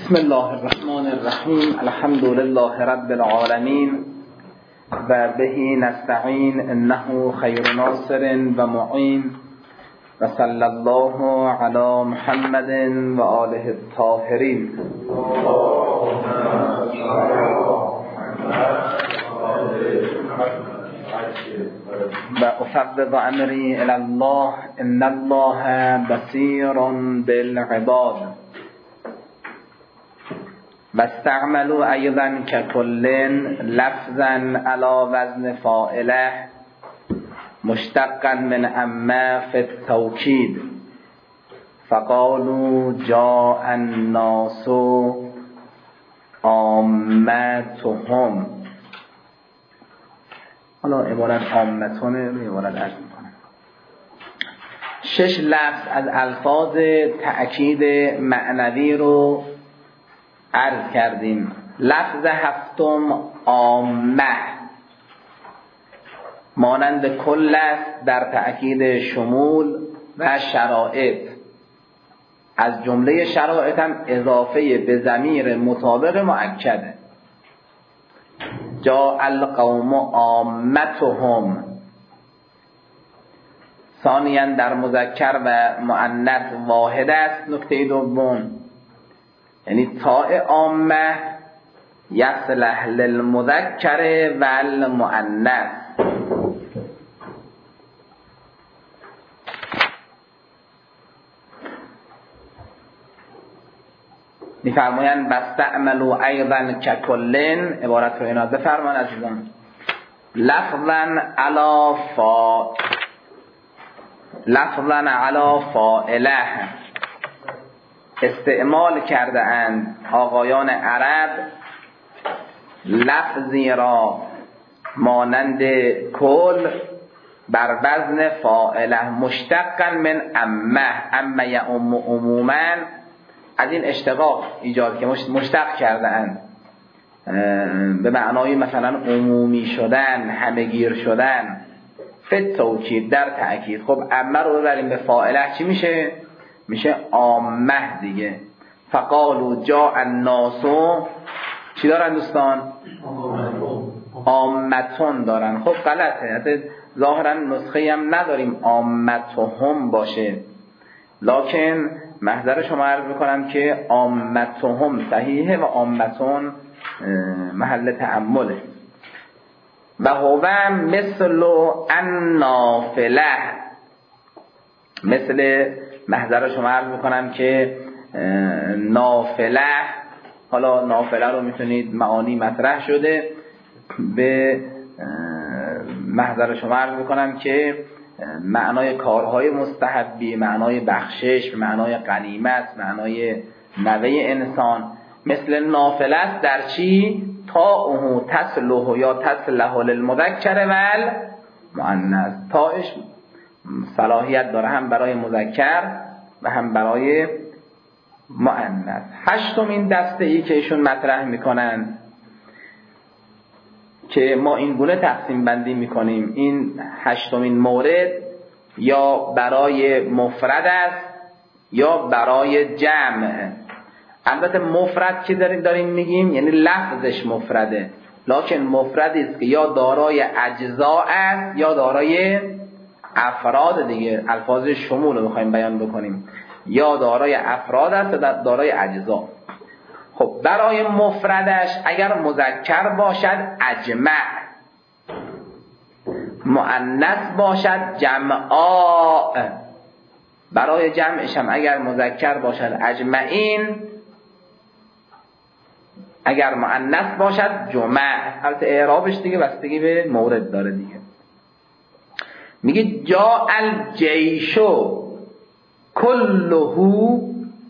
بسم الله الرحمن الرحیم. الحمد لله رب العالمین و به نستعین انه خیر ناصر و معین و صلی الله علی محمد و آله الطاهرین. و افوض امری الی الله ان الله بصیر بالعباد. و استعملوا ایضا ککل لفظا علی وزن فاعله مشتقا من عمه فی التوکید فقالوا جاء الناس عامتهم. حالا عبارت عامتونه رو عبارت عرض میکنم. 6 لفظ از الفاظ تأکید معنوی رو عرض کردیم. لفظ هفتم عامه مانند کل است در تأکید شمول و شرایط. از جمله شرایط هم اضافه به ضمیر مطابق مؤکده. جاء القوم عامتهم. ثانیاً در مذکر و مؤنث واحد است. نکته دوم یعنی تاء عامه یصلح للمذکر و المؤنث. می‌فرمایند بستعملوا ایضا ککلن. عبارت رو اینا بفرمایند عزیزان. لفظاً علی فاعله استعمال کرده اند آقایان عرب لفظی را مانند کل بر وزن فاعله مشتقا من عمه یعم عموما. از این اشتقاق ایجاد که مشتق کرده اند به معنای مثلا عمومی شدن، همه‌گیر شدن. فی توکید در تأکید. خب عمه رو ببریم به فاعله چی میشه؟ میشه عامه دیگه. فقالوا جاء الناس. چی دارن دوستان؟ عامتون دارن. خب غلطه. حتی ظاهرا نسخه هم نداریم عامتهم باشه، لکن محضر شما عرض میکنم که عامتهم صحیحه و عامتون محل تأمله. و هو مثل النافله. مثل محضر شما عرض میکنم که نافله، حالا نافله رو میتونید معانی مطرح شده. به محضر شما عرض میکنم که معنای کارهای مستحبی، معنای بخشش، معنای غنیمت، معنای نوه انسان. مثل نافله است در چی؟ تاؤه تصلح یا تصلح للمذکر و المؤنث. تاش صلاحیت داره هم برای مذکر و هم برای مؤنث. هشتمین دسته ای که ایشون مطرح میکنن که ما این گونه تقسیم بندی میکنیم، این هشتمین مورد یا برای مفرد است یا برای جمع. البته مفرد که داریم میگیم یعنی لفظش مفرده، لکن مفردی است که یا دارای اجزاء است یا دارای افراد دیگه. الفاظ شمول رو میخوایم بیان بکنیم. یا دارای افراد است یا دارای اجزا. خب برای مفردش اگر مذکر باشد اجمع، مؤنث باشد جمعا. برای جمعش هم اگر مذکر باشد اجمعین، اگر مؤنث باشد جمع. البته اعرابش دیگه بستگی به مورد داره دیگه. میگه جاء الجیشو کله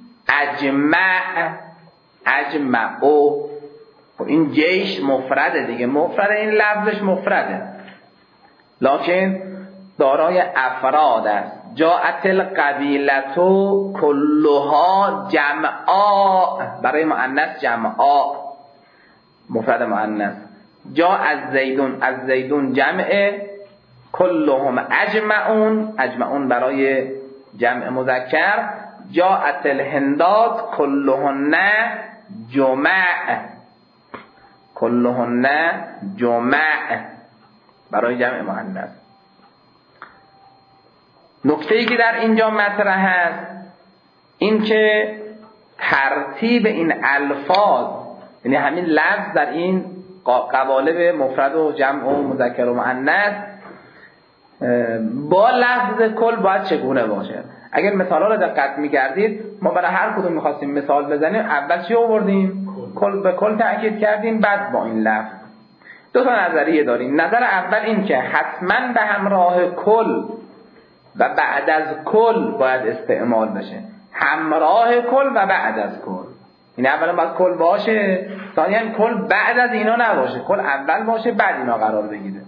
اجمعو. خب این جیش مفرده دیگه. مفرده، این لفظش مفرده لکن دارای افراد است. جاءت القبیلتو کلها جمعا. برای مؤنث جمعا، مفرد مؤنث. جاء از زیدون جمعه، کلهم اجمعون برای جمع مذکر. جاءت الهندات کلهن جمع، کلهن جمع برای جمع مؤنث. نکته‌ای که در اینجا مطرح است این که ترتیب این الفاظ، یعنی همین لفظ در این قوالب مفرد و جمع و مذکر و مؤنث با لفظ کل باید چگونه باشه. اگر مثالا رو دقت می‌کردید ما برای هر کدوم می‌خواستیم مثال بزنیم اول چی آوردیم؟ کل به کل تأکید کردیم، بعد با این لفظ. دو تا نظریه داریم. نظر اول این که حتما به همراه کل و بعد از کل باید استعمال بشه، همراه کل و بعد از کل. این اولا باید کل باشه، ثانیاً کل بعد از اینا نباشه، کل اول باشه بعد اینا قرار بگیره،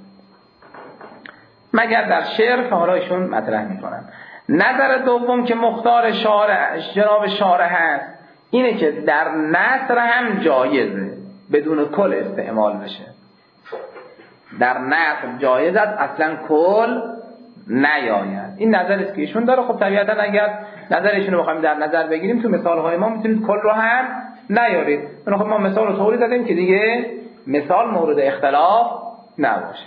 مگر در شعر که حالا ایشون مطرح میکنن. نظر دوم که مختار جناب شارح هست اینه که در نثر هم جایزه بدون کل استعمال بشه. در نثر جایز است اصلا کل نیاید. این نظری است که ایشون داره. خب طبیعتا اگر نظرشون رو بخوایم در نظر بگیریم تو مثال‌های ما میتونید کل رو هم نیارید. خب ما مثال رو طوری زدیم که دیگه مثال مورد اختلاف نباشه.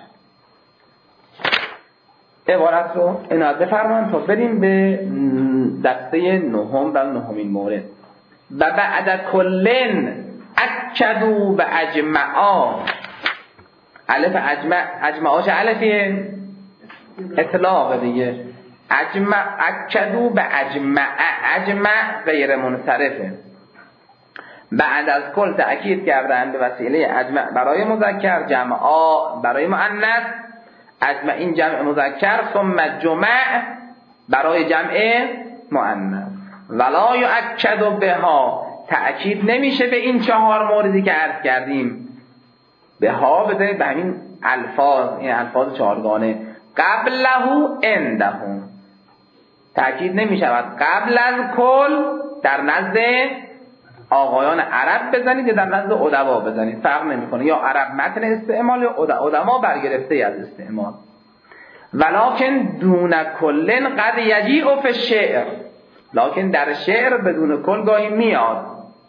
عبارت رو عنایت بفرمایید تا بریم به دسته نهم و نهمین مورد. و بعد کلن اکدوا و اجمعا. الف اجمعا چه الفیه؟ اطلاق دیگه. اکدوا و اجمع غیر منصرفه. بعد از کل تأکید کردند به وسیله اجمع برای مذکر، جمعا برای مؤنث، اجمع این جمع مذکر، ثم جمع برای جمع مؤنث. ولا یؤکد بها، تأکید نمیشه به این چهار موردی که عرض کردیم. بها بذارید به همین الفاظ، این الفاظ چهارگانه. قبله عندهم، تأکید نمیشود قبل از کل در نزد آقایان عرب بزنید یا در نزد ادبا بزنید، فرق نمیکنه، یا عرب متن استعمال یا ادبا برگرفته از استعمال. ولکن دون کلن قد یجیء فی الشعر، لکن در شعر بدون کل گاهی میاد،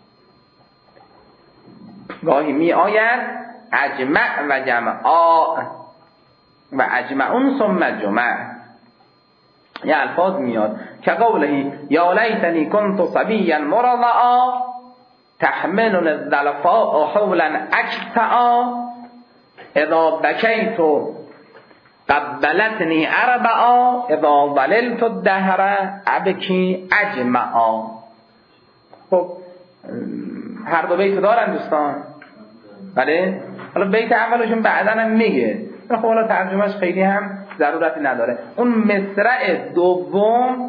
گاهی میآید اجمع و جمعا و اجمعون ثم جمع، یه الفاظ میاد که قوله یا لیتنی کنت صبیا مرضعا تحملنی الظلفاء حولا اکتعا اذا بکیت قبلتنی اربعا اذا ظللت الدهر ابکی اجمعا. خب هر دو بیت دارن دوستان، بله؟ حالا بیت اولشون بعداً هم میگه، خب حالا ترجمهش خیلی هم ضرورتی نداره. اون مصرع دوم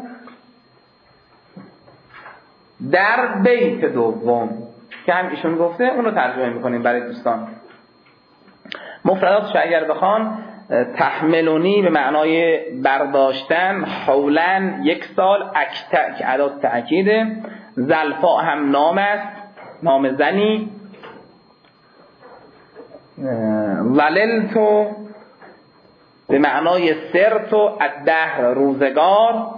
در بیت دوم که هم ایشون گفته اون رو ترجمه میکنیم برای دوستان. مفرداتش اگر بخوان، تحملونی به معنای برداشتن، حولن یک سال، اکتع که ادات تأکیده، زلفا هم نام است، نام زنی، ظللتو به معنای سرتو، الدهر روزگار،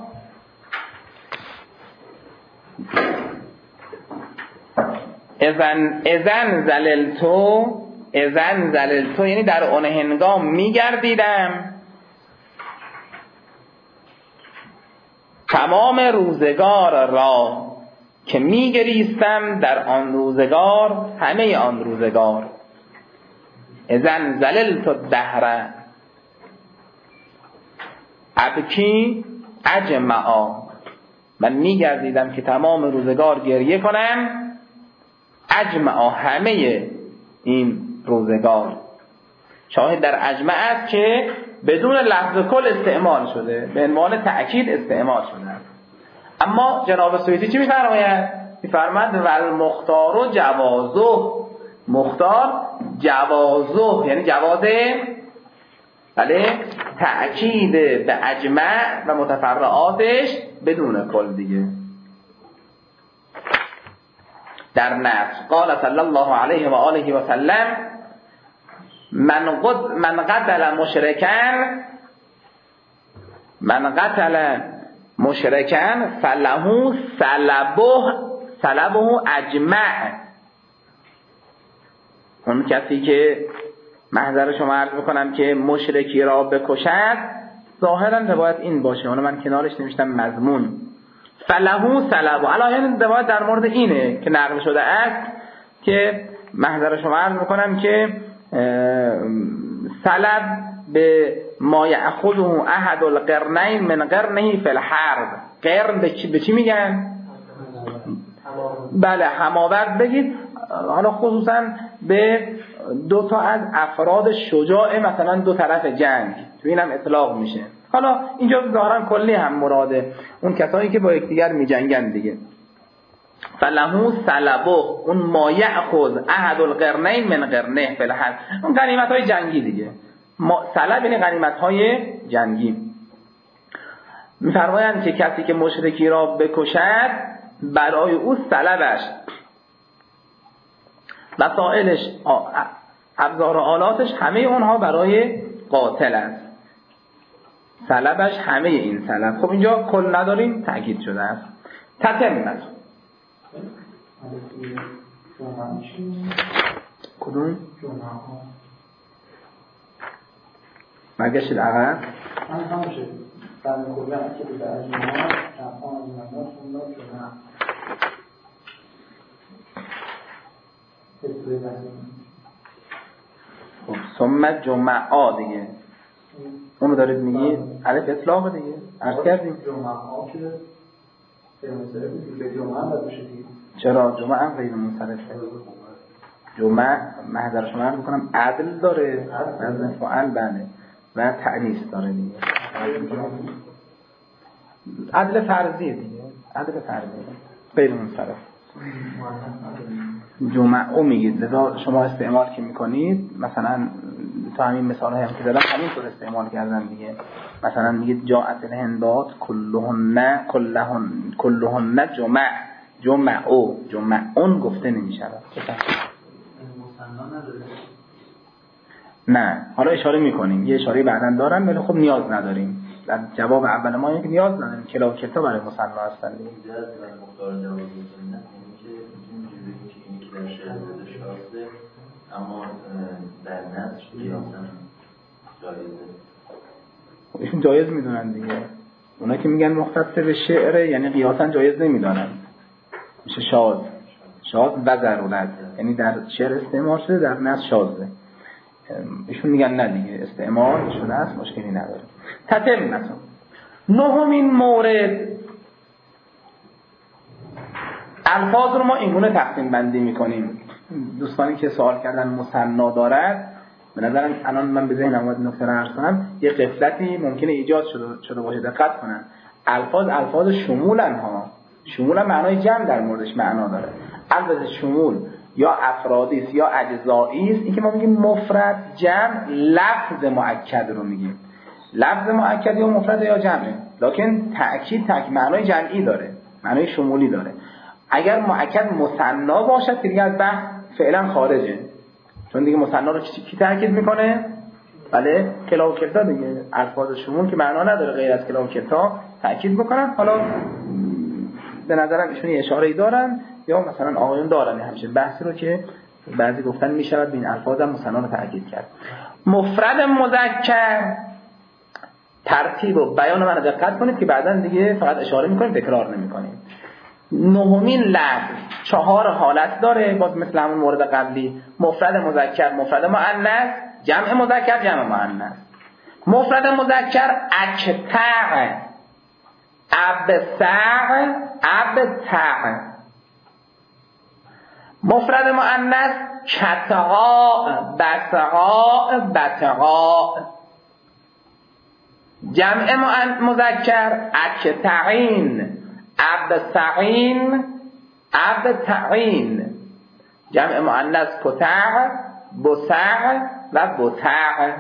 اذن زللتو یعنی در اون هنگام میگردیدم، تمام روزگار را که میگریستم در آن روزگار، همه آن روزگار. اذن زللتو الدهر ابکی اجمعا، من میگردیدم که تمام روزگار گریه کنم، اجمعا همه این روزگار. شاهد در اجمع است که بدون لفظ کل استعمال شده، به عنوان تأکید استعمال شده. اما جناب سیوطی چی میفرماید؟ میفرماید والمختار و جوازه، مختار جوازه یعنی جوازه، بله، تأکید به اجمع و متفرعاتش بدون کل دیگه. در نصر قال صلی الله علیه و آله و سلم من قتل مشرکن فله سلبه اجمع اون کسی که محضر شما عرض بکنم که مشرکی را بکشد، ظاهرا روایت این باشه، اون من کنارش نوشتم مضمون فلهو سلب. الان روایت در مورد اینه که نقل شده است که محضر شما عرض بکنم که سلب به ما یأخذه احد القرنین من قرنه فی الحرب. قرن به چی میگن؟ بله هماورد بگید، حالا خصوصا به دو تا از افراد شجاع مثلا دو طرف جنگ، تو اینم اطلاق میشه. حالا اینجا ظاهرا کلی هم مراده اون کسایی که با یکدیگر میجنگن دیگه. فلهو سلبه، اون ما یأخذ احد القرنین من قرنه فی الحرب، اون غنیمت‌های جنگی دیگه. سلب یعنی غنیمت‌های جنگی. می‌فرمایند که کسی که مشرکی را بکشد برای او سلبش، وسائلش، ابزار و آلاتش، همه اونها برای قاتل است. سلبش همه این سلب. خب اینجا کل نداریم، تأکید شده است. تتمت کدوم؟ مگشید عقب خب ثم جمعه دیگه اونو دارید میگی الف اطلاق دیگه عرض کردیم. جمعه که جمعه هم باشه دیگه. چرا جمعه هم غیر منصرفه؟ جمعه محضر شما هم میکنم عدل داره، وزن فعل بله، و تأنیث داره دیگه. عدل فرضیه دیگه، عدل فرضیه غیر منصرف. جمعه میگید، لذا شما استعمال که میکنید مثلا تو همین مثال هم که دادم همینطور استعمال کردن دیگه. مثلا میگید جاءت الهندات کلهن جمعون گفته نمیشود. نه حالا اشاره میکنیم، یه اشاره بعداً دارم ولی خب نیاز نداریم. در جواب اول ما اینه که نیاز نداریم، کلا و کلتا برای مثنا هستن دیگه. در شعر بوده شازده اما در نصر قیاسن جایزه. ایشون جایز میدونن دیگه. اونا که میگن مختص به شعره یعنی قیاسن جایز نمیدونن، میشه شاذ و ضرورت، یعنی در شعر استعمال شده در نصر شازده. ایشون میگن نه دیگه استعمال شده است، مشکلی نداره. تتمت نهمین مورد، الفاظ رو ما اینگونه تقسیم بندی میکنیم. دوستانی که سوال کردن مثنا دارد، به نظرم الان من به ذهنم اومد نکته رو عرض کنم، یه غفلتی ممکنه ایجاد شده باشه، دقت کنن. الفاظ شمولن ها، شمولن معنای جمع در موردش معنا داره. البته شمول یا افرادی است یا اجزایی است. این که ما میگیم مفرد جمع، لفظ مؤکد رو میگیم. لفظ مؤکد یا مفرد یا جمعه، لکن تأکید معنای جمعی داره، معنای شمولی داره. اگر مؤکد مثنا باشد که دیگه از بحث فعلا خارجه، چون دیگه مثنا رو کی تأکید میکنه؟ بله کلا و کلتا دیگه. الفاظ شمول که معنا نداره غیر از کلا و کلتا تأکید میکنن. حالا به نظرم ایشون اشاره‌ای دارن یا مثلا آقایون دارن همچین بحثی رو که بعضی گفتن میشود به این الفاظ هم مثنا رو تأکید کرد. مفرد مذکر ترتیب و بیان من دقت کنید که بعداً دیگه فقط اشاره میکنیم تکرار نمیکنیم. نهمین لفظ 4 حالت داره، باز مثل همون مورد قبلی، مفرد مذکر، مفرد مؤنث، جمع مذکر، جمع مؤنث. مفرد مذکر اکتع، ابسع، ابتع. مفرد مؤنث کتعا، بسعا، بتعا. جمع مذکر اکتعین، ابسعین، ابتعین. جمع مؤنث کتع، بسع و بتع.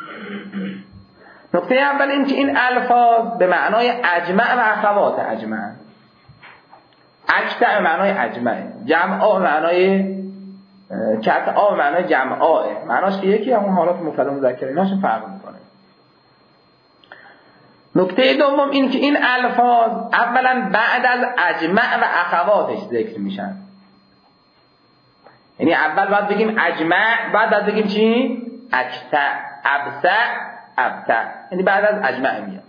نکته اول این که این الفاظ به معنای اجمع و اخوات اجمع. اکتع معنای اجمع، جمعا معنای کتعا معنای جمعا. معناش که یکی، همون حالات مفرد مذکر ایناش فرق میکنه. نکته دوم این که این الفاظ اولا بعد از اجمع و اخواتش ذکر میشن. یعنی اول باید بگیم اجمع، بعد بگیم چی؟ اکتع، ابسع، ابتع، یعنی بعد از اجمع میاد.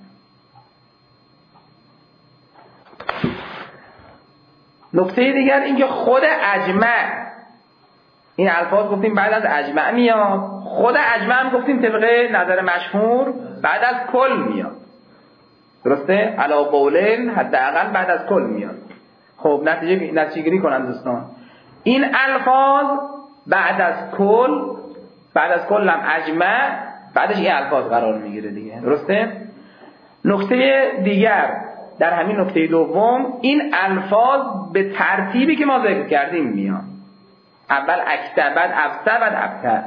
نکته دیگر اینکه خود اجمع، این الفاظ گفتیم بعد از اجمع میاد، خود اجمع هم گفتیم طبق نظر مشهور بعد از کل میاد. درسته؟ علا قولین حداقل بعد از کل میاد. خب نتیجه گیری کنن دوستان، این الفاظ بعد از کل، بعد از کل هم اجمع، بعدش این الفاظ قرار میگیره دیگه. درسته؟ نکته دیگر در همین نکته دوم، این الفاظ به ترتیبی که ما ذکر کردیم میان. اول اکتع، بعد ابسع، بعد ابتع.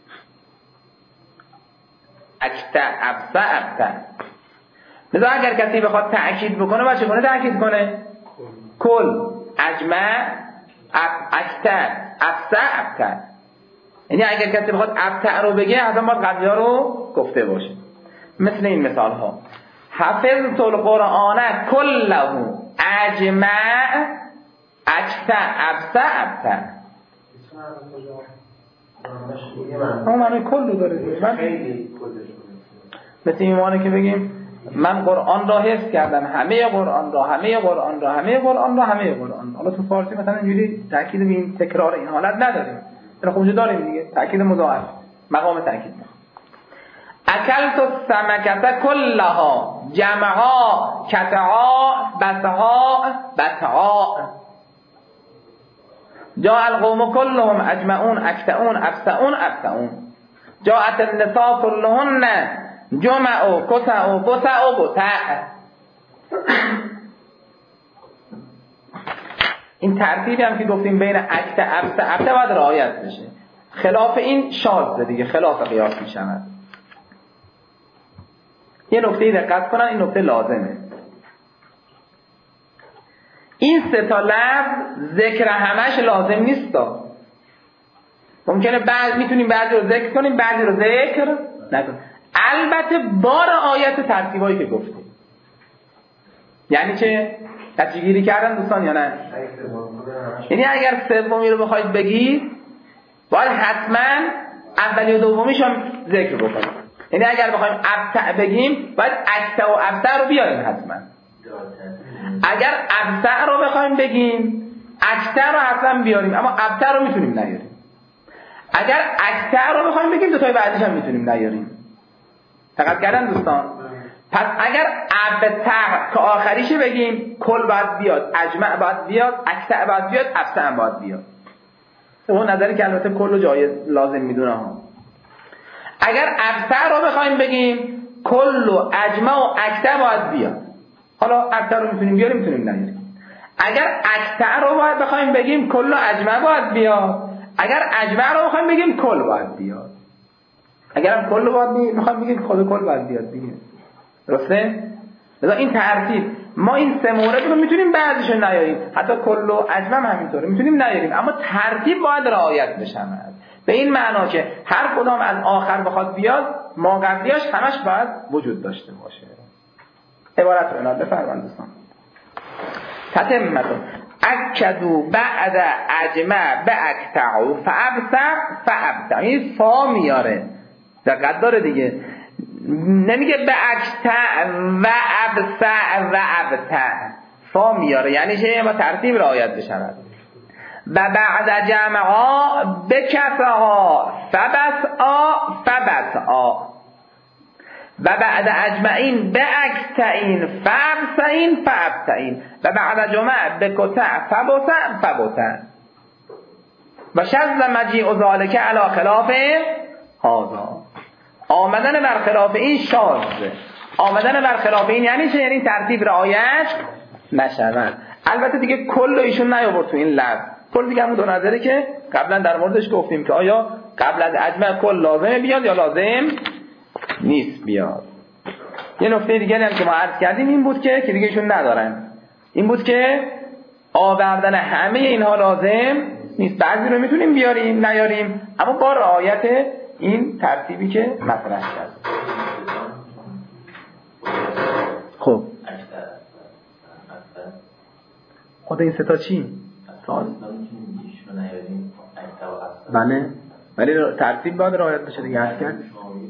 اکتع، ابسع، ابتع. لذا اگر کسی بخواد تأکید بکنه باید چگونه تأکید کنه؟ کل، اجمع، اکتع، ابسع، ابتع. یعنی اگر کسی بخواد ابتع رو بگه حتما باید قبلی ها رو گفته باشه. مثل این مثال ها: حفظت القرآن کله اجمع اکتع ابسع ابتع. اما معنی کل داره. مثل این معنی که بگیم من قرآن را حفظ کردم، همه قرآن را، همه قرآن را، همه قرآن را، همه قرآن. حالا تو فارسی مثلا اینجوری تاکید به این تکرار این حالت نداریم، خب اونجا داریم دیگه، تاکید مضاعف، مقام تاکید. اکلت السمکه کلها جمعا کتعا بسعا بتعا. جاء القوم كلهم اجمعون اکتعون ابسعون ابتعون. جاءت النساء كلهن جمعوا كتعوا بسعوا بتع. این ترتیبی هم که گفتیم بین اکتع ابسع ابتع باید رعایت بشه، خلاف این شاذه دیگه، خلاف قیاس میشود. یه نکته دقت کنن، این نکته لازمه. این سه تا لفظ ذکر همش لازم نیستا. ممکنه میتونیم بعضی رو ذکر کنیم، بعضی رو ذکر نکنیم، البته با رعایت ترتیبایی که گفتیم. یعنی چه؟ نتیجه گیری کردن دوستان یا نه؟ یعنی اگر سومی رو بخواید بگید باید حتما اولی و دومیش هم ذکر بکنید. یعنی اگر بخوایم ابتع بگیم باید اکتع و ابسع رو بیاریم حتما. اگر ابسع رو بخوایم بگیم اکتع رو حتما بیاریم، اما ابتع رو میتونیم نیاریم. اگر اکتع رو بخوایم بگیم دوتای بعدش هم میتونیم نیاریم. دقت کردن دوستان؟ پس اگر ابتع که آخریشه بگیم کل باید بیاد، اجمع باید بیاد، اکتع باید بیاد، ابسع باید بیاد. اون نظری که البته کل رو جای لازم میدونه ها. اگر ابتع رو بخوایم بگیم کل و اجمع و اکتع باید بیاد. حالا ابتع رو میتونیم بیاریم، میتونیم نیاریم. اگر اکتع رو باید بخوایم بگیم کل و اجمع باید بیاد. اگر اجمع رو بخوایم بگیم کل باید بیاد. اگر هم کل رو باید بخوایم بگیم خود کل باید بیاد دیگه. درسته؟ لذا این ترتیب، ما این سه مورد رو میتونیم بعضیشو نیاریم، حتی کل و اجمع هم همینطوره میتونیم نیاریم، اما ترتیب باید رعایت بشه. به این معنا که هر کدام از آخر بخواد بیاد ما قبلیاش همش باید وجود داشته باشه. عبارت رو اینا بفرمایید دوستان. تتمتون اکدو بعد اجمع باکتعو فابسع فابتع. این فا میاره، دقت داره دیگه، نمیگه باکتع و ابسع و ابتع، فا میاره، یعنی چه؟ با ترتیب رعایت بشود. و بعد جمعا بکسها فبسعا فبسعا. و بعد اجمعین باکتعین فابسعین فابتعین. و بعد جمع بکتع فبسع فبتع. و شذ مجیع ذالک علی خلاف هذا. آمدن بر خلاف این شاذه. آمدن بر خلاف این یعنی چه؟ یعنی ترتیب رعایت نشود. البته دیگه کل ایشون نیاورد تو این لفظ. کل دیگه همون دو نظره که قبلا در موردش گفتیم که آیا قبل از اجمع کل لازمه بیاد یا لازم نیست بیاد. یه نکته دیگه هم که ما عرض کردیم این بود که دیگه ایشون ندارن، این بود که آوردن همه اینها لازم نیست. بعضی رو میتونیم بیاریم نیاریم، اما با رعایت این ترتیبی که مطرح کرد. خب خود این ستا چی؟ سال بله، ولی ترتیب باید رعایت بشه دیگه. هست کرد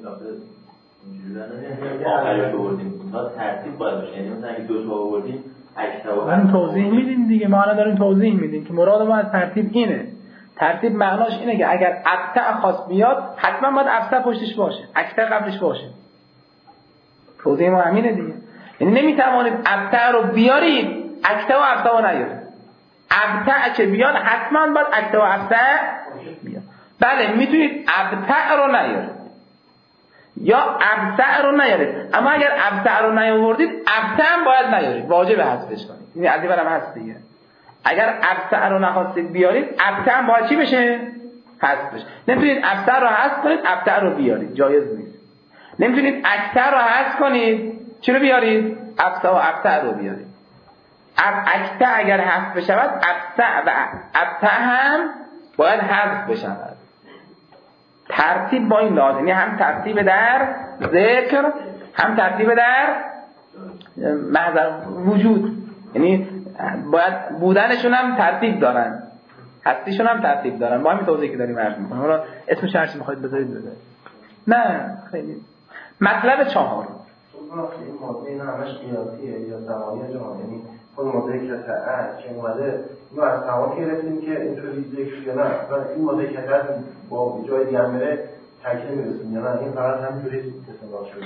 آخرش آوردیم تا ترتیب باید باشه. یعنی مثلا اگه 2 تا آوردیم من توضیح میدیم دیگه، ما الان داریم توضیح میدیم که مراد ما از ترتیب اینه. ترتیب معناش اینه که اگر ابتع خاص بیاد حتما باید افسر پشتش باشه، اکتر قبلش باشه. توضیح ما همینه دیگه. یعنی نمیتوانید ابتع رو بیارید اکتر و افسر رو نیارید. ابتع که بیاد حتما باید اکتر و افسر بیاد. بله میتونید ابتع رو نیارید یا ابتع رو نیارید، اما اگر ابتع رو نیاوردید ابتع هم باید نیارید، واجب حذفش کنید. این از این برم هست دیگه. اگر ابتع رو نخواستید بیارید ابتع هم باید چی بشه؟ حذف بشه. نمیتونید ابتع رو حذف کنید ابتع رو بیارید، جایز نیست. نمیتونید اکتر رو حذف کنید چی رو بیارید؟ ابتع و ابتع رو بیارید. اکتر اگر حذف بشود ابتع و ابتع هم باید حذف بشود. ترتیب با این لازم، یعنی هم ترتیب در ذکر هم ترتیب در محضر وجود، یعنی باید بودنشون هم ترتیب دارن، هستیشون هم ترتیب دارن. با همین توضیحی که داریم عرض می‌کنم. حالا اسمش هر چی می‌خواید بذارید بذارید. نه خیلی. مطلب 4 این ماده اینا همش قیاسیه یا زمانی جهان، یعنی خود ماده کتعه که اومده اینو از تمام گرفتیم که اینطوری ذکر یا نه، و این ماده کتعه با جای دیگه هم بره تکلیف میرسیم یا نه، این فقط همینطوری استعمال شده.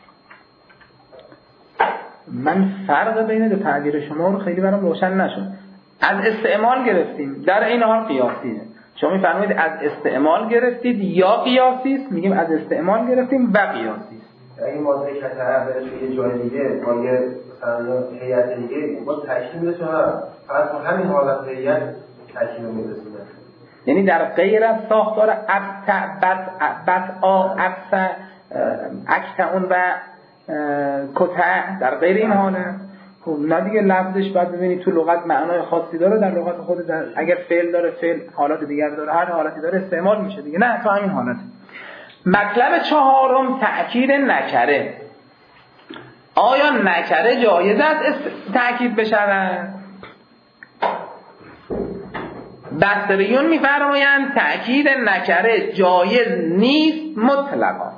من فرق بین دو تعبیر شما رو خیلی برام روشن نشد. از استعمال گرفتیم، در این حال قیاسیه. شما می‌فرمایید از استعمال گرفتید یا قیاسی است، میگیم از استعمال گرفتیم و قیاسی است. این ماده کتعه بره توی یه جای دیگه با یه مثلا هیئت دیگه با تکلیف میرسه، فقط تو همین حالت هیئت تکلیف میرسه. یعنی در غیر از ساختار ابتع بطعا ابتع اکتعون و کتع، در غیر این حاله خب نه دیگه لفظش باید ببینید تو لغت معنای خاصی داره، در لغت خود در اگر فعل داره فعل حالات دیگر داره، هر حالتی داره استعمال میشه دیگه. نه تو همین حالت. مطلب 4 تأکید نکره. آیا نکره جایز است تأکید بشود؟ بصریون میفرمایند تأکید نکره جایز نیست مطلقا.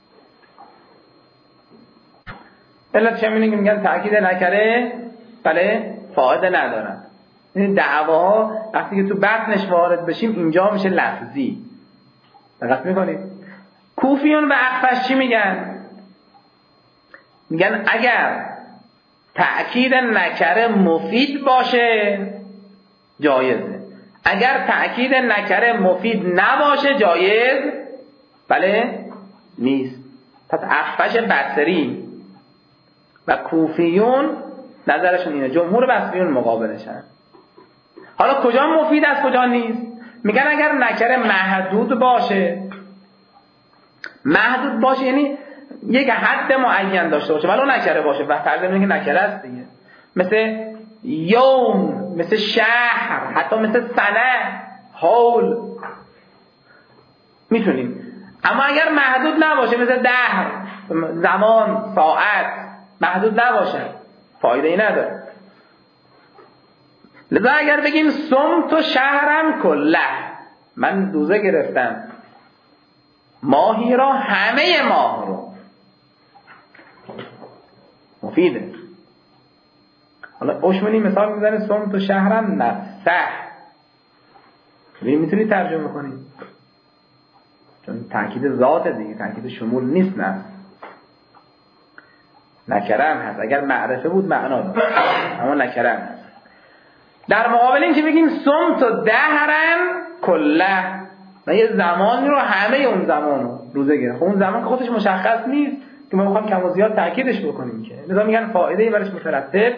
علت چه میگن که میگن تأکید نکره بله فایده ندارن. این دعواها وقتی که تو بطنش وارد بشیم اینجا میشه لفظی. دقت میکنید؟ کوفیون و اخفش چی میگن؟ میگن اگر تأکید نکره مفید باشه جایزه، اگر تأکید نکره مفید نباشه جایز بله نیست. پس اخفش بصری و کوفیون نظرشون اینه، جمهور بصریون مقابلشن. حالا کجا مفید است کجا نیست؟ میگن اگر نکره محدود باشه، محدود باشه یعنی یک حد معین داشته باشه ولو نکره باشه و فرض کنیم که نکره است دیگه، مثل یوم، مثل شهر، حتی مثل سنه، حول میتونیم. اما اگر محدود نباشه مثل دهر، زمان، ساعت محدود نباشه فایده ای نداره. لذا اگر بگیم صمت و شهرم کله، من روزه گرفتم ماهی را همه ماه رو، مفیده. حالا اشمونی مثال میزنه صمت و شهرم نفسه، میتونی ترجمه کنی چون تأکید ذات دیگه، تأکید شمول نیست. نفس نکره هم هست، اگر معرفه بود معنا داره اما نکره هم هست. در مقابل این که بگیم صمت و دهرن کله، و یه زمانی رو همه اون زمان رو روزه گرفت. اون زمان که خودش مشخص نیست که ما میخوام کم و زیاد تأکیدش بکنیم که لذا میگن فایده ای برش مترتب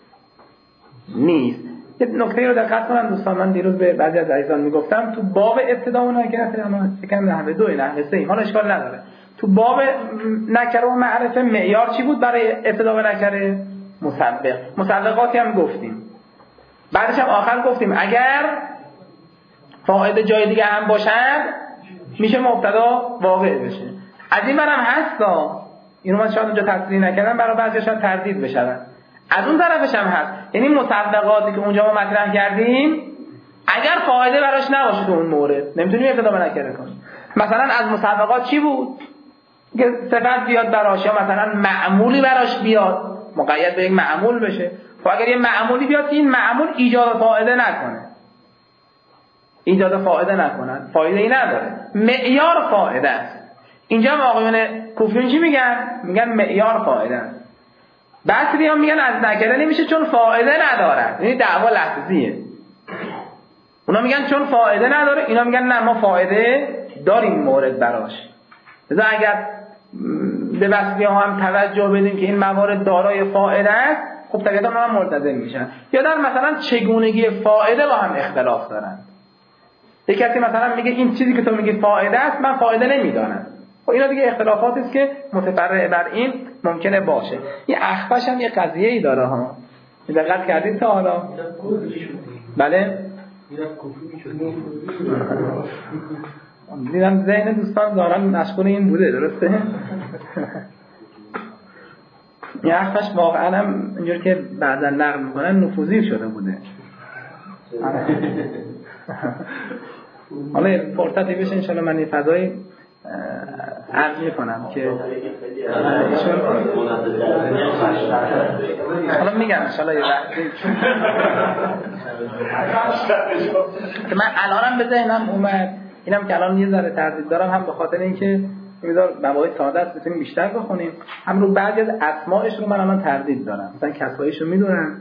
نیست. یه نکته رو دقت کنن دوستان، من دیروز به بعضی از عزیزان میگفتم تو باب ابتدا و نکره، اما فکر نحوه 2 نحوه 3 حالا اشکال نداره. تو باب نکره و معرفه معیار چی بود برای ابتدا و نکره؟ مسبق. مسبقاتی هم گفتیم، بعدش هم آخر گفتیم اگر فاعل جای دیگه هم باشد میشه مبتدا واقع بشه. از این برم هستا، اینو من شاید اونجا تصریح نکردم برای بعضی شاید تردید بشن. از اون طرفش هم هست، یعنی مصدقاتی که اونجا ما مطرح کردیم اگر فایده براش نباشه تو اون مورد نمیتونیم ابتدا به نکره کنیم. مثلا از مسبقات چی بود که صفت بیاد براش، یا مثلا معمولی براش بیاد مقید به یک معمول بشه. خب اگر یه معمولی بیاد که این معمول ایجاد فایده نکنه، فایده ای نداره، معیار فایده است. اینجا هم آقایون کوفیون چی میگن معیار فایده است. بصری هم میگن از نکره نمیشه چون فایده نداره، یعنی دعوا لفظیه. اونا میگن چون فایده نداره، اینا میگن نه ما فایده داریم مورد براش. لذا اگر به بصری هم توجه بدیم که این موارد دارای فایده است، خب طبیعتا هم ملتزم میشن. یا در مثلا چگونگی فایده با هم اختلاف دارن. یک کسی مثلا میگه این چیزی که تو میگی فایده است، من فایده نمیدانم. خب اینا دیگه اختلافاتی است که متفرع بر این ممکنه باشه. یه اخفش هم یه قضیه‌ای داره ها. دقت کردید تا حالا؟ بله؟ دیدم ذهن دوستان ظاهرا مشغول این بوده، درسته؟ یه اخفش واقعا هم اینجور که بعدا نقل میکنن نفوذی شده بوده. حالا فرصتی بشه انشاءالله من این فضای عرض میکنم که حالا میگم انشاءالله یه وقتی که من الانم به ذهنم اومد، اینم که الان یه ذره تردید دارم، هم به خاطر اینکه میذار مباحث ساده است بتونیم بیشتر بخونیم، هم رو بعضی از اسماءش رو من الان تردید دارم. مثلا کساییش رو میدونم،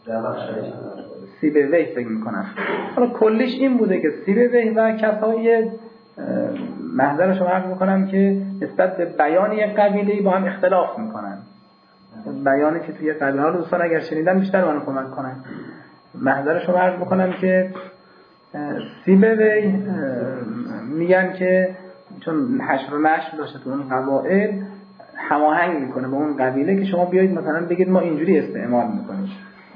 سیبویه فکر میکنم. حالا کلیش این بوده که سیبویه و کسایی محضرش رو عرض میکنم که نسبت به بیان یک قبیله‌ای با هم اختلاف میکنن. بیانی که توی قبیله ها دوستان اگر شنیدن بیشتر منو کمک کنن. محضرش رو عرض میکنم که سیبویه میگن که چون حشر و نشر داشته تو اون قبایل هماهنگ میکنه با اون قبیله که شما بیایید مثلا بگید ما اینجوری استعمال میکنیم.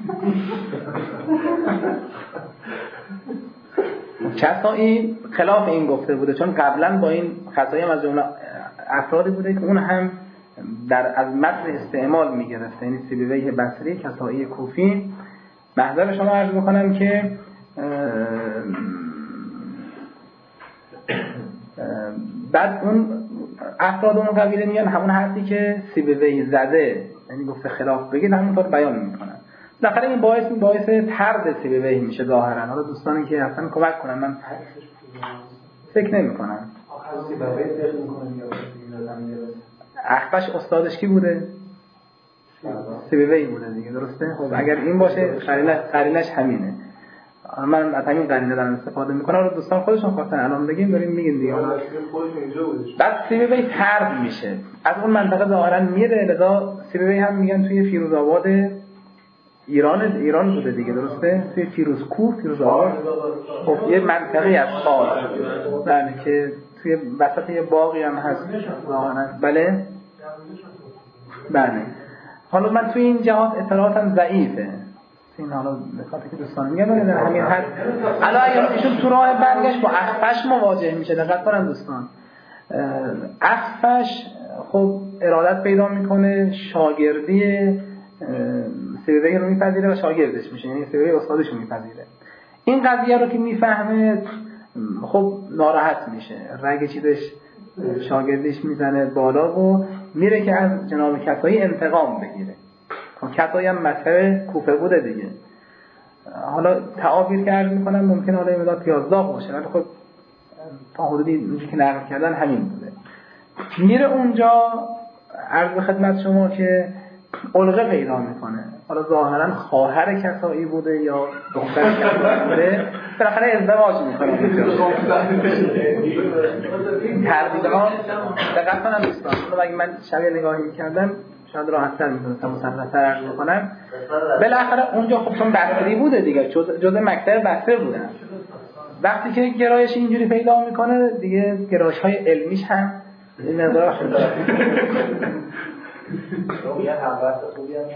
کسایی خلاف این گفته بوده، چون قبلا با این خطایی هم از جمله افرادی بوده که اون هم از متن استعمال میگرفته، یعنی سیبویه بصری، کسایی کوفی. محضر شما عرض بکنم که بعد اون افراد اون قبیله میان همون حرفی که سیبویه زده، یعنی گفته خلاف بگید، همونطور بیان میکنن. بالاخره این باعث طرد سیبویه میشه ظاهرا. حالا دوستانی که اصلا کمک کنن، من فکر نمی‌کنم. اخفش استادش کی بوده؟ سیبویه بوده دیگه، درسته؟ خب اگر این باشه قرینش همینه. من از همین قرینه دارم استفاده میکنم. رو دوستان خودشون خواستن الان بگیم، بریم میگیم دیگه. بعد سیبویه طرد میشه از اون منطقه ظاهرا میره. لذا سیبویه هم میگن توی فیروزآباد ایران بوده دیگه، درسته؟ توی فیروزآباد خب یه منطقه‌ای از خاص بله که توی وسط یه باغی هم هست ظاهرا. بله حالا من توی این جهات اطلاعاتم ضعیفه، این حالا بخاطر که دوستان میگن در همین حد الان اگر ایشون تو راه برگشت با اخفش مواجه میشه. دقت کنن دوستان، اخفش خب ارادت پیدا میکنه، شاگردی سیبویه رو میپذیره و شاگردش میشه، یعنی سیبویه استادش رو میپذیره. این قضیه رو که میفهمه خب ناراحت میشه، رگ چیزش شاگردش میزنه بالا و میره که از جناب کسایی انتقام بگیره. کسایی هم مذهب کوفه بوده دیگه. حالا تعابیر که عرض میکنم ممکنه حالا یه مقدار پیازداغ باشه، ولی خب تا حدودی که نقل کردن همین بوده. میره اونجا عرض به خدمت شما که علقه پیدا میکنه. حالا ظاهرا خواهر کسایی بوده یا دختر کسایی بوده، بالاخره ازدواج میکنه. تردیدها دقت کنم دوستان، اگه من شبیه نگاهی میکردم شاید راحت‌تر میتونستم مسلط‌تر عرض بکنم. بالاخره اونجا خب چون بصری بوده دیگه، جزء مکتب بصره بودن. وقتی که گرایش اینجوری پیدا میکنه دیگه، گرایش‌های علمیش هم این مقدار شده. یه حواس خوبی هم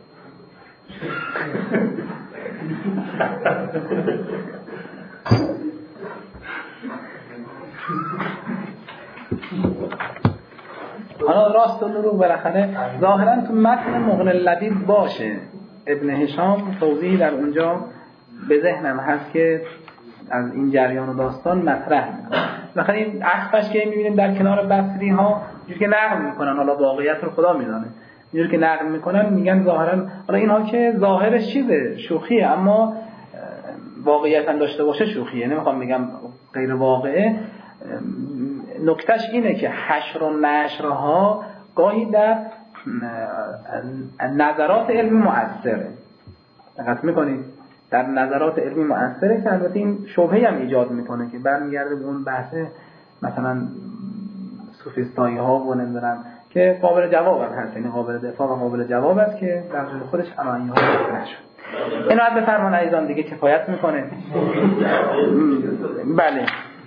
حالا راست رو بالاخره ظاهرا تو متن مغنی اللبیب باشه. ابن هشام توضیحی در اونجا به ذهنم هست که از این جریان و داستان مطرح میکنه. مثلا این اخفش که میبینیم در کنار بصری ها اینجوری که نقل میکنن، حالا واقعیت رو خدا میدونه، اینجوری که نقل میکنن میگن ظاهرا حالا اینها که ظاهرش چیزه شوخیه، اما واقعیت داشته باشه شوخیه، نمیخوام بگم غیر واقعه. نکتهش اینه که حشر و نشرها گاهی در نظرات علمی مؤثره. دقت میکنید در نظرات علمی مؤثره که البته این شبهه هم ایجاد میکنه که برمیگرده به اون بحث مثلا سوفیستایی ها و نمیدونم که قابل جواب هست، یعنی قابل دفاع و قابل جواب است که در جلوی خودش علایه ها نشد. اینو عد بفرمان عزیزان دیگه کفایت میکنه. بله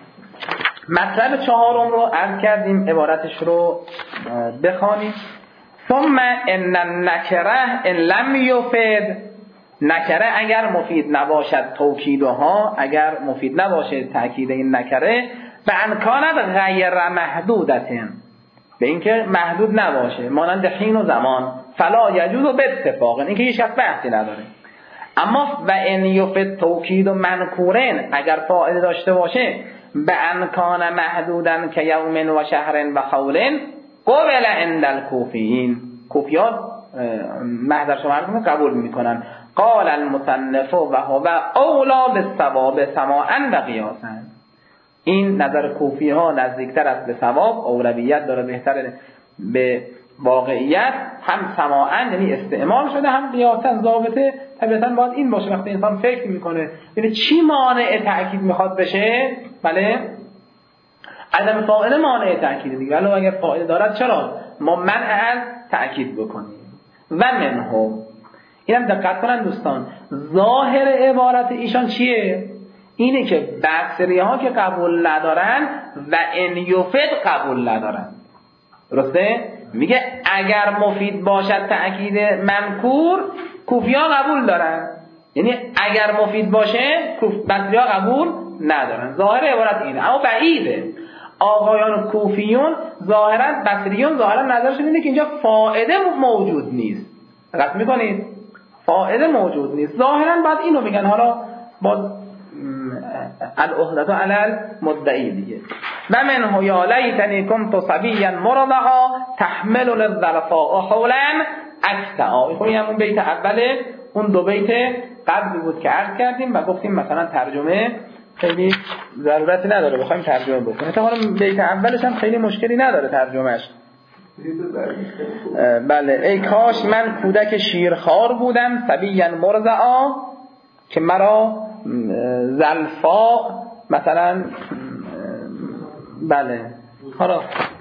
مطلب چهارم رو عرض کردیم، عبارتش رو بخوانیم. ثم ان النکره ان لم یفید، نکره اگر مفید نباشد توکیدها، اگر مفید نباشه تأکید این نکره، به انکانت غیر محدودتن، به اینکه محدود نباشه مانند حین و زمان، فلا یجوز به اتفاق، این که هیچ کس بحثی نداره. اما و ان یفید توکید و منکورن، اگر فاعل داشته باشه به انکان محدودن که یوم و شهر و خولن قبل عند الکوفیین، کوفیان محضر شما رو قبول میکنن. قال المصنف و هو اولا بالصواب سماعا و قیاسا، این نظر کوفی ها نزدیکتر است به صواب، اولویت داره بهتر به واقعیت، هم سماعا یعنی استعمال شده، هم قیاسا ضابطه طبیعتا باید این باشه. وقتی انسان فکر میکنه یعنی چی مانع تأکید میخواد بشه، بله عدم فاعل مانع تأکید دیگه، ولی اگر فاعل دارد چرا ما منع از تأکید بکنیم. و منهم، اینم دقت کنن دوستان، ظاهر عبارت ایشان چیه؟ اینه که بصری ها که قبول ندارن و ان یفید قبول ندارن. درسته؟ میگه اگر مفید باشد تأکید منکور کوفیان قبول دارن، یعنی اگر مفید باشه بصری ها قبول ندارن. ظاهر عبارت اینه، اما بعیده. آقایان کوفیون ظاهرا، بصریون ظاهرا نظرشون اینه که اینجا فائده موجود نیست. دقت میکنید؟ فائده موجود نیست. ظاهرا بعد اینو میگن، حالا با العهدة علی المدعی دیگه. و منه یا لیتنی کنت صبیا مرضعا تحمل الظرفاء حولا اکسعا. این همون بیت اوله، اون دو بیت قبلی بود که عرض کردیم و گفتیم مثلا ترجمه خیلی ضرورتی نداره بخوایم ترجمه بکنیم. احتمالاً بیت اولش هم خیلی مشکلی نداره ترجمهش. بله ای کاش من کودک شیرخوار بودم، صبیا مرضعا، که مرا زلفا مثلا، بله حالا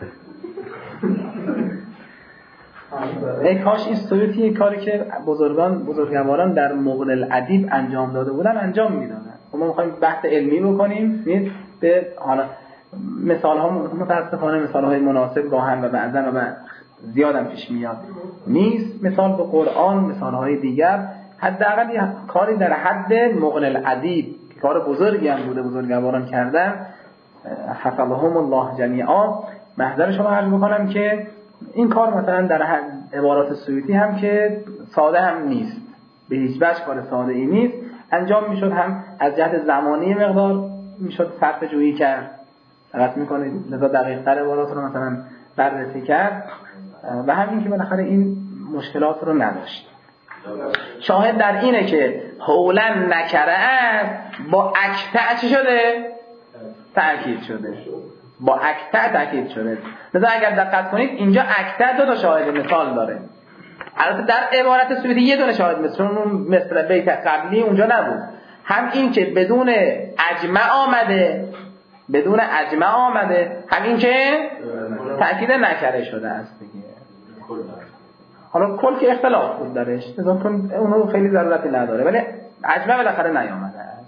ای کاش این سویتی کاری که بزرگواران در مغن الادیب انجام داده بودن انجام میدادن. ما میخوایم بحث علمی بکنیم، به حالا مثال ها متاسفانه مثال های مناسب با هم و بعضا و زیادم پیش میاد نیست. مثال به قرآن، مثال های دیگر، حداقل کاری در حد مغن الادیب، کار بزرگی هم بوده بزرگواران کردن، حفظهم الله جمیعا. محضر شما عرض بکنم که این کار مثلا در عبارات سیوطی هم که ساده هم نیست، به هیچ وجه کار ساده ای نیست، انجام میشد، هم از جهت زمانی مقدار میشد صرف جویی کرد. دقت میکنید لذا دقیق تر عبارات رو مثلا بررسی کرد و همین که بالاخره این مشکلات رو نداشت. شاهد در اینه که حولا نکره است با اکتع چی شده؟ تأکید شده، با اکتع تأکید شده. لذا اگر دقت کنید اینجا اکتع دو تا شاهد مثال داره. البته در عبارت سویدی یه دونه شاهد مثل بیت قبلی اونجا نبود. هم این که بدون اجمع آمده، بدون اجمع آمده، همین که تأکید نکره شده است دیگه. حالا کل که اختلاف بود درش، اونو خیلی ضرورتی نداره، ولی اجمع بالاخره نیامده است.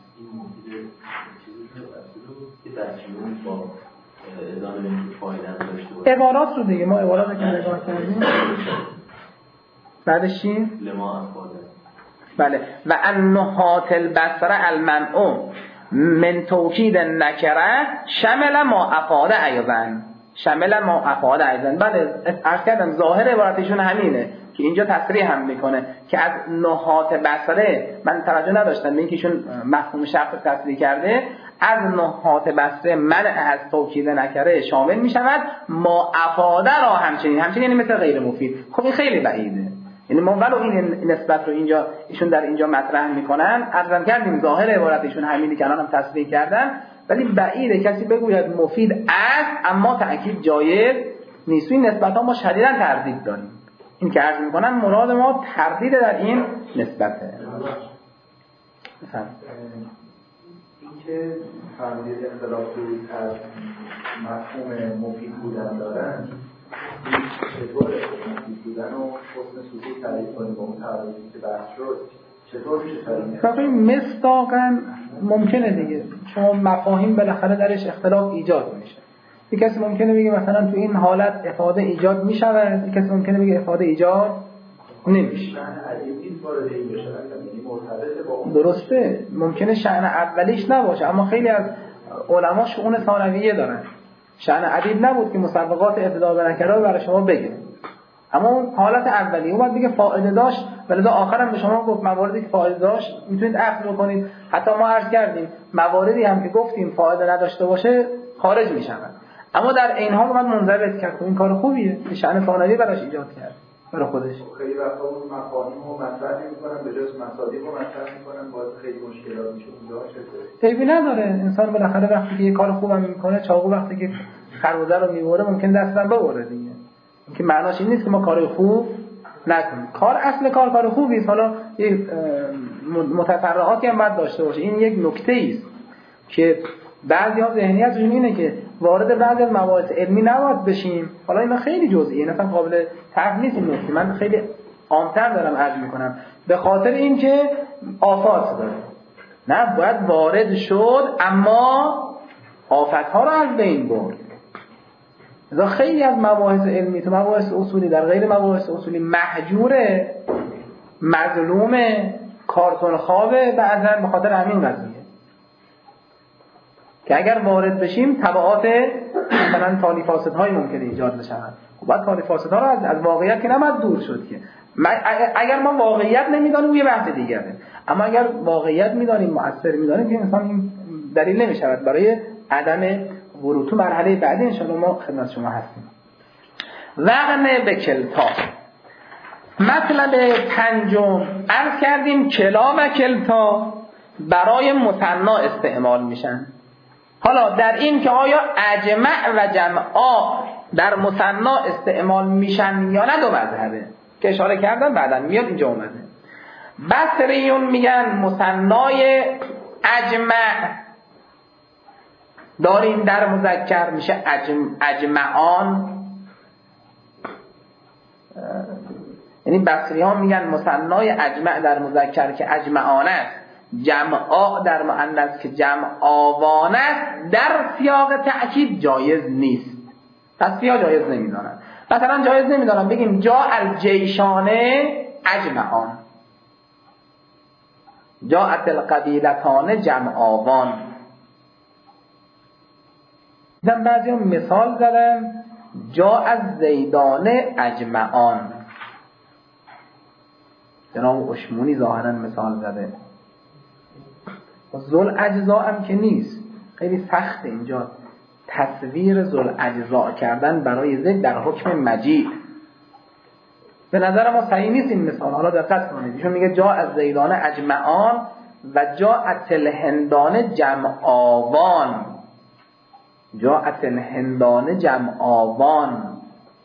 عبارات رو دیگه ما عبارات رو که نگاه کردیم بعدش چی؟ بله و النحات البصره المنع من توکید نکره شمل ما افاده ایضا، شمل ما افاده ایضا. بله عرض کردم ظاهر عبارتشون همینه، که اینجا تصریح هم میکنه که از نحات بصره، من توجه نداشتم به اینکه ایشون مفهوم شرط تصریح کرده، از نحات بصره منع از توکید نکره شامل میشود، ما افاده را همچنین یعنی مثل غیر مفید. خب این خیلی بعیده. یعنی ما ولو این نسبت رو اینجا ایشون در اینجا مطرح میکنن، عرض کردیم ظاهر عبارتشون همینی که الان هم تصریح کردن، ولی بعیده کسی بگوید مفید است اما تأکید جایز نیست. این نسبت ها ما شدیداً تردید داریم. این که عرض میکنن مراد ما تردید در این نسبته. این که فرمودید اختلاف از مفهوم مفید بودن دارن، چطور مفید بودن و حسن سوزی تعریف کنیم با اون تعریفی که بحث شد، چطور میشه تعریف؟ مصداقاً ممکنه دیگه، شما مفاهیم بالاخره درش اختلاف ایجاد میشه. یک کسی ممکنه بگه مثلا تو این حالت افاده ایجاد میشود، یک کسی ممکنه بگه افاده ایجاد نمیشه. درسته، ممکنه شأن اولیش نباشه، اما خیلی از علما شؤون ثانویه دارن. شأن ادیب نبود که مسبقات ابتدا به نکره برای شما بگه، اما اون حالت اولیه اومد بگه فائده داشت، ولذا آخرم به شما گفت مواردی که فائده داشت میتونید اخذ بکنید. حتی ما عرض کردیم مواردی هم که گفتیم فائده نداشته باشه خارج میشن، اما در این حال اومد منضبط کرد. این کار خوبیه که شأن ثانوی براش ایجاد کرد برای خودش. خیلی وقتا اون مفاهیم رو مطرح نمی‌کنن، به جز مصادیق رو مطرح می‌کنن، باعث خیلی مشکلات میشه. اونجا چطوره؟ عیبی نداره، انسان بالاخره وقتی که یه کار خوبم میکنه، چاقو وقتی که خربزه رو میبره ممکن دستم ببره دیگه. این که معناش این نیست که ما کار خوب نکنیم. اصل کار خوبی است. حالا یه متفرعاتی هم باید داشته باشه. این یک نکته است که بعضی‌ها ذهنیتشون اینه که وارد بعضی از مباحث علمی نباید بشیم. حالا اینا خیلی جزئیه، مثلا قابل طرح نیست این نکته. من خیلی عام‌تر دارم عرض می‌کنم به خاطر اینکه آفات داره. نه، باید وارد شد اما آفت‌ها رو از بین برد. لذا خیلی از مباحث علمی تو مباحث اصولی در غیر مباحث اصولی محجوره، مظلومه، کارتون خوابه، بعضن به خاطر همین قضیه که اگر وارد بشیم تبعات مثلا تالی فاسدهای ممکنه ایجاد بشن. خب بعد تالی فاسدها رو از واقعیت که نباید دور شد که اگر ما واقعیت نمیدانیم یه بحث دیگره، اما اگر واقعیت میدانیم مؤثر میدانیم که انسان این دلیل نمیشود برای عدم ورود. تو مرحله بعدی انشاءالله ما خدمت شما هستیم. وقن به کلتا. مطلب پنجم عرض کردیم کلا و کلتا برای مثنا استعمال میشن. حالا در این که آیا اجمع و جمعا در مثنا استعمال میشن یا نه دو مذهبه که اشاره کردم بعداً میاد اینجا اومده. بصریون میگن مثنای اجمع داریم در مذکر میشه اجمعان، یعنی بصری ها میگن مثنای اجمع در مذکر که اجمعان است، جمعا در مؤنث که جمعاوان است، در سیاق تأکید جایز نیست. پس یا جایز نمیدانن. مثلا جایز نمیدانن بگیم جا الجیشان اجمعان، جاءت القبیلتان جمعاوان. دیدم بعضی هم مثال زدن جا از زیدان اجمعان، جناب اشمونی ظاهرا مثال زده. ذل اجزا هم که نیست، خیلی سخت اینجا تصویر ذل اجزا کردن برای زید در حکم مجیع. به نظر ما صحیح نیست این مثال. حالا دقت کنید، ایشون میگه جا از زیدان اجمعان و جا الهندان جمعاوان، جا الهندان جمعاوان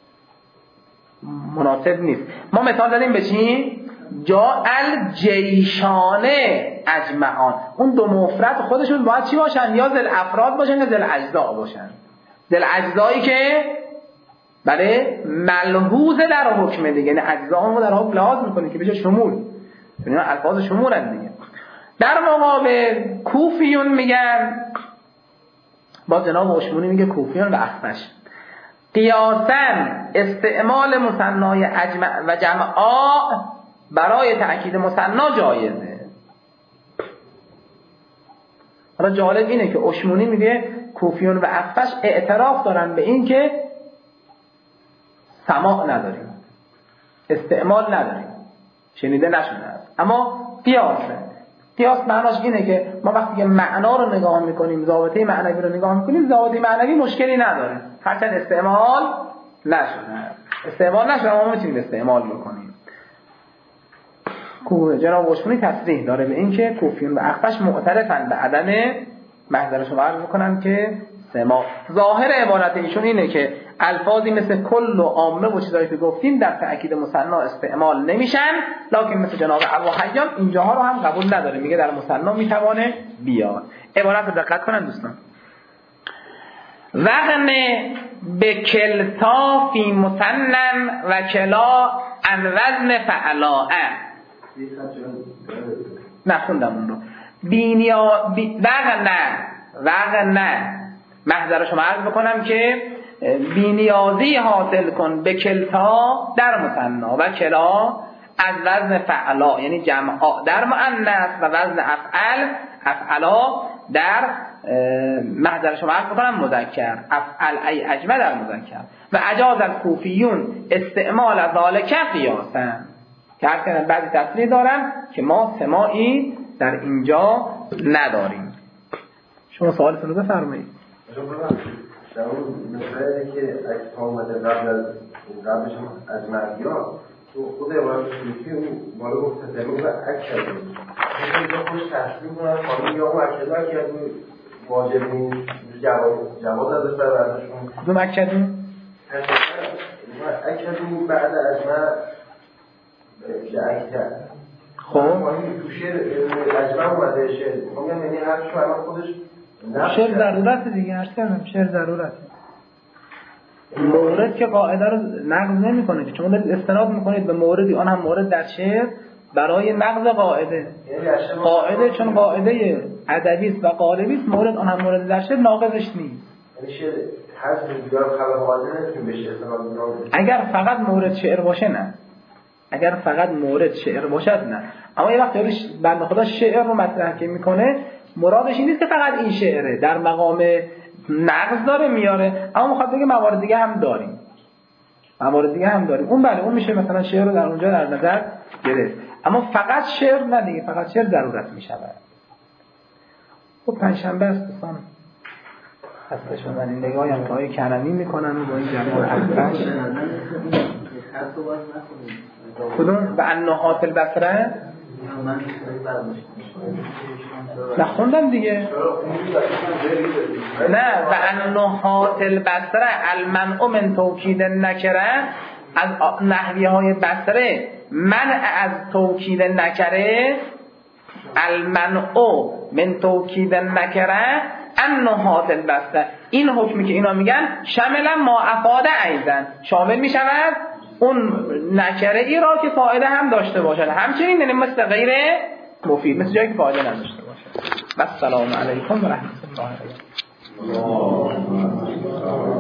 مناسب نیست. ما مثال دادیم به چی؟ جا الجیشان اجمعان. اون دو مفرد خودشون باید چی باشن؟ یا ذل افراد باشن یا ذل اجزا باشن. ذل اجزایی که بله ملحوظ در حکم دیگه، یعنی اجزا هم در حکم لحاظ میکنه که بشه شمول، یعنی الفاظ شمول هم دیگه. در مقابل کوفیون میگن، با جناب اشمونی میگه کوفیون و اخفش قیاساً استعمال مثنای اجمع و جمعا برای تأکید مثنا جایزه. حالا جالب اینه که اشمونی میگه کوفیون و اخفش اعتراف دارن به این که سماع نداریم، استعمال نداریم، شنیده نشده است. اما قیاس معناش اینه که ما وقتی که معنا رو نگاه میکنیم، ضابطه معنوی رو نگاه میکنیم، ضابطه معنوی مشکلی نداره، هرچند استعمال نشده ما میتونیم استعمال بکنیم. جناب وشمونی تصریح داره به این که کوفیون و اخفش معترفن به عدم محضر شما عرض میکنم که سما. ظاهر عبارت ایشون اینه که الفاظی مثل کل و عامه و چیزایی که گفتیم در تأکید مثنا استعمال نمیشن، لکن مثل جناب ابوحیان اینجاها رو هم قبول نداره، میگه در مثنا میتوانه بیاد. عبارت رو دقت کنن دوستان. وغن به کلتا فی مثنن و کلا ان وزن فعلاء. نخوندم اون رو. وغن محضر شما عرض بکنم که بینیازی حاصل کن به کلتا در مثنا و کلا از وزن فعلا، یعنی جمع در مؤنث و وزن افعلا در محضر شما عرض بکنم مذکر، افعل ای اجمع در مذکر. و اجاز الکوفیون استعمال ذالک قیاسا، که هر کنن بعضی تصریح دارن که ما سماعی در اینجا نداریم. شما سوالتون رو بفرمایید. در اون مثالی که اگه تا اومده قبلش از مرگیان تو خود عبارت سلوکی اون بالا گفته دمون و اکد اینجا خوش تصدیق کنن خانون یا اون اکد واجب نیست جواز ازش بر برداشون. کدوم اکدون؟ اکدون بعد از من اکد خب تو شعر اجمع اومده شعر میگم یعنی هر شو الان خودش شعر ضرورت دیگه، هرچند شعر ضرورت مورد که قاعده رو نقض نمی‌کنه، چون دارید استناد می‌کنید به موردی، آن هم مورد در شعر برای نقض قاعده چون قاعده ادبی است و قالبی است، مورد آن هم مورد در شعر ناقضش نیست. یعنی شعر حذف بیار خبر قاعده نمی‌تونه بشه استناد می‌کنه اگر فقط مورد شعر باشه نه، اگر فقط مورد شعر باشد نه. اما یه وقتی بنده خدا شعر رو مطرح که میکنه مرادش این نیست که فقط این شعره، در مقام نقض داره میاره، اما میخواد بگه موارد دیگه هم داریم، اون بله اون میشه مثلا شعر رو در اونجا در نظر گرفت، اما فقط شعر نه دیگه، فقط شعر ضرورت میشود. خب پنجشنبه است دوستان، خسته شدن این نگاهی هم که کنمی میکنن و با این جمعه حسبش کدوم؟ و النحات البصره نخوندم دیگه. نه و النحات البصره المنع من توکید نکره، از نحویه های بصره منع از توکید نکره، المنع من توکید نکره النحات البصره. این حکمی که اینا میگن شاملا ما افاده ایضا، شامل میشود اون نکره ای را که فایده هم داشته باشد، همچنین یعنی مثل غیر مفید، مثل جایی که فایده نداشته باشد. و السلام علیکم و رحمت الله.